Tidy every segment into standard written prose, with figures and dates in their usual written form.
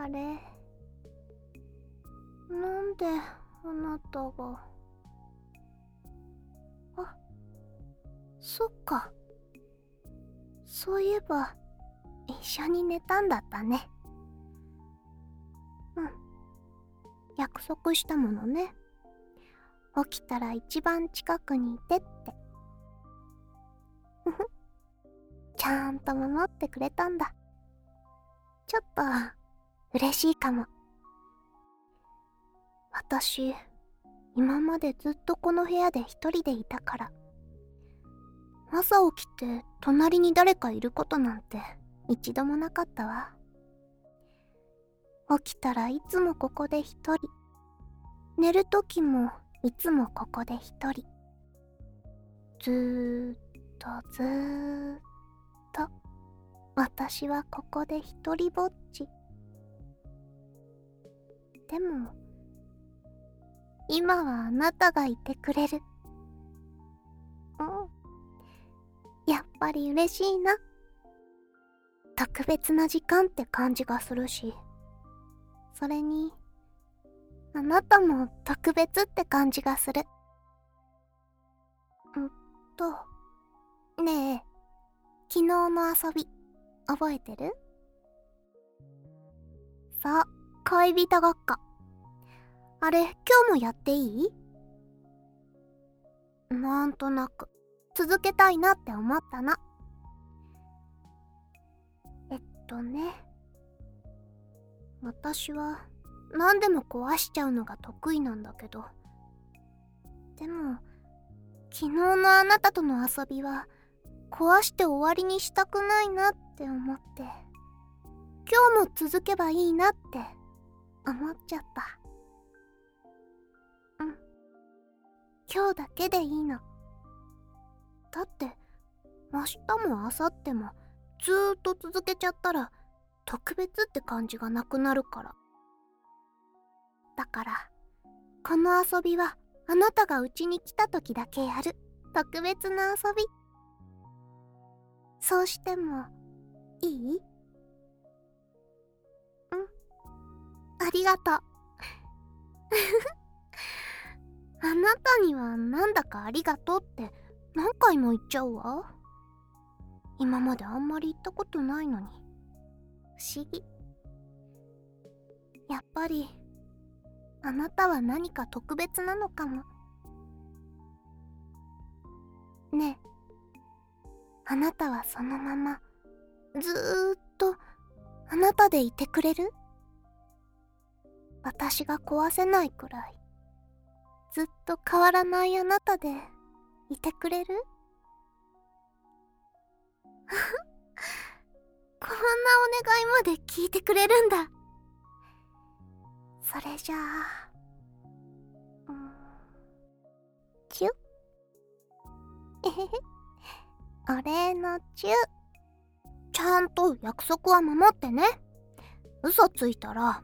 れ、なんであなたが。あ、そっか。そういえば一緒に寝たんだったね。うん、約束したものね。起きたら一番近くにいてって。ふふ、ちゃんと守ってくれたんだ。ちょっと嬉しいかも。私、今までずっとこの部屋で一人でいたから、朝起きて隣に誰かいることなんて一度もなかったわ。起きたらいつもここで一人、寝るときもいつもここで一人。ずーっとずーっと私はここで一人ぼっち。でも今はあなたがいてくれる。やっぱり嬉しいな。特別な時間って感じがするし、それにあなたも特別って感じがする。ねえ、昨日の遊び覚えてる？そう、恋人ごっこ。あれ、今日もやっていい？なんとなく続けたいなって思ったの。ね、私は何でも壊しちゃうのが得意なんだけど、でも昨日のあなたとの遊びは壊して終わりにしたくないなって思って、今日も続けばいいなって思っちゃった。今日だけでいいの。だって明日も明後日もずーっと続けちゃったら特別って感じがなくなるから。だからこの遊びはあなたがうちに来た時だけやる特別な遊び。そうしてもいい？ありがとう。あなたにはなんだかありがとうって何回も言っちゃうわ。今まであんまり言ったことないのに。不思議。やっぱりあなたは何か特別なのかも。ねえ、あなたはそのままずーっとあなたでいてくれる？私が壊せないくらいずっと変わらないあなたでいてくれる？こんなお願いまで聞いてくれるんだ。それじゃあ、チュッ。えへへ、お礼のチュッ。ちゃんと約束は守ってね。嘘ついたら、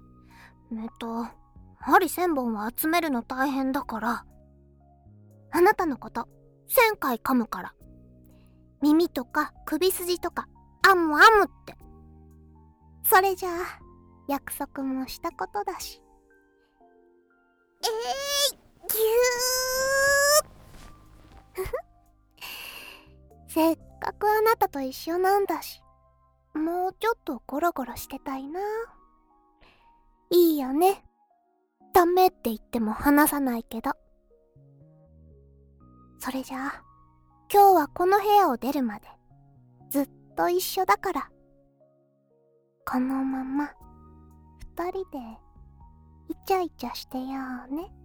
針1000本は集めるの大変だから、あなたのこと1000回噛むから。耳とか首筋とか、あむあむって。それじゃあ、約束もしたことだし。ぎゅーせっかくあなたと一緒なんだし、もうちょっとゴロゴロしてたいな。いいよね。ダメって言っても話さないけど。それじゃあ、今日はこの部屋を出るまでずっと一緒だから、このまま二人でイチャイチャしてようね。